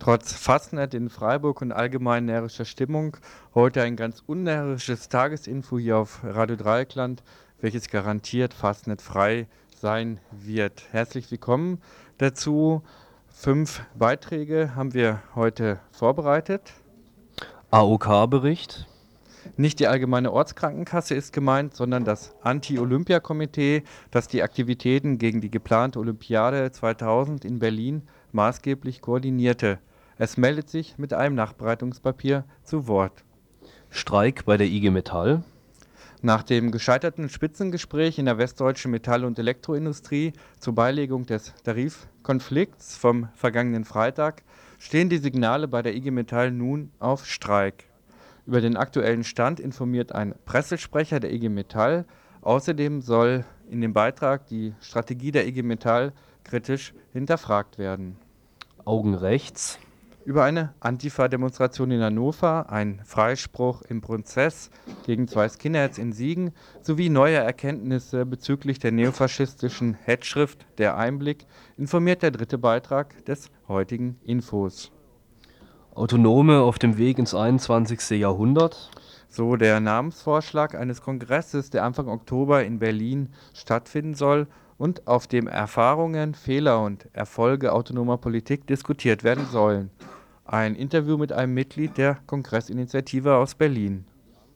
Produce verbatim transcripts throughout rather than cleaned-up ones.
Trotz Fastnet in Freiburg und allgemein närrischer Stimmung heute ein ganz unnärrisches Tagesinfo hier auf Radio Dreieckland, welches garantiert fastnetfrei sein wird. Herzlich willkommen dazu. Fünf Beiträge haben wir heute vorbereitet. A O K-Bericht. Nicht die Allgemeine Ortskrankenkasse ist gemeint, sondern das Anti-Olympia-Komitee, das die Aktivitäten gegen die geplante Olympiade zweitausend in Berlin maßgeblich koordinierte. Es meldet sich mit einem Nachbereitungspapier zu Wort. Streik bei der I G Metall. Nach dem gescheiterten Spitzengespräch in der westdeutschen Metall- und Elektroindustrie zur Beilegung des Tarifkonflikts vom vergangenen Freitag stehen die Signale bei der I G Metall nun auf Streik. Über den aktuellen Stand informiert ein Pressesprecher der I G Metall. Außerdem soll in dem Beitrag die Strategie der I G Metall kritisch hinterfragt werden. Augen rechts. Über eine Antifa-Demonstration in Hannover, ein Freispruch im Prozess gegen zwei Skinheads in Siegen sowie neue Erkenntnisse bezüglich der neofaschistischen Hetzschrift Der Einblick informiert der dritte Beitrag des heutigen Infos. Autonome auf dem Weg ins einundzwanzigste. Jahrhundert. So der Namensvorschlag eines Kongresses, der Anfang Oktober in Berlin stattfinden soll und auf dem Erfahrungen, Fehler und Erfolge autonomer Politik diskutiert werden sollen. Ein Interview mit einem Mitglied der Kongressinitiative aus Berlin.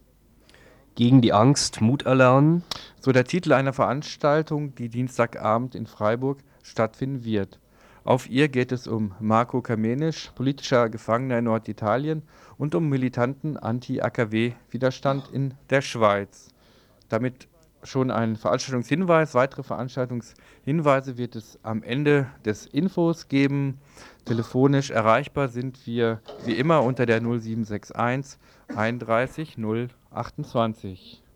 Gegen die Angst Mut erlernen. So der Titel einer Veranstaltung, die Dienstagabend in Freiburg stattfinden wird. Auf ihr geht es um Marco Kamenisch, politischer Gefangener in Norditalien, und um militanten Anti-A K W-Widerstand in der Schweiz. Damit schon ein Veranstaltungshinweis. Weitere Veranstaltungshinweise wird es am Ende des Infos geben. Telefonisch erreichbar sind wir wie immer unter der null sieben sechs eins einunddreißig null achtundzwanzig.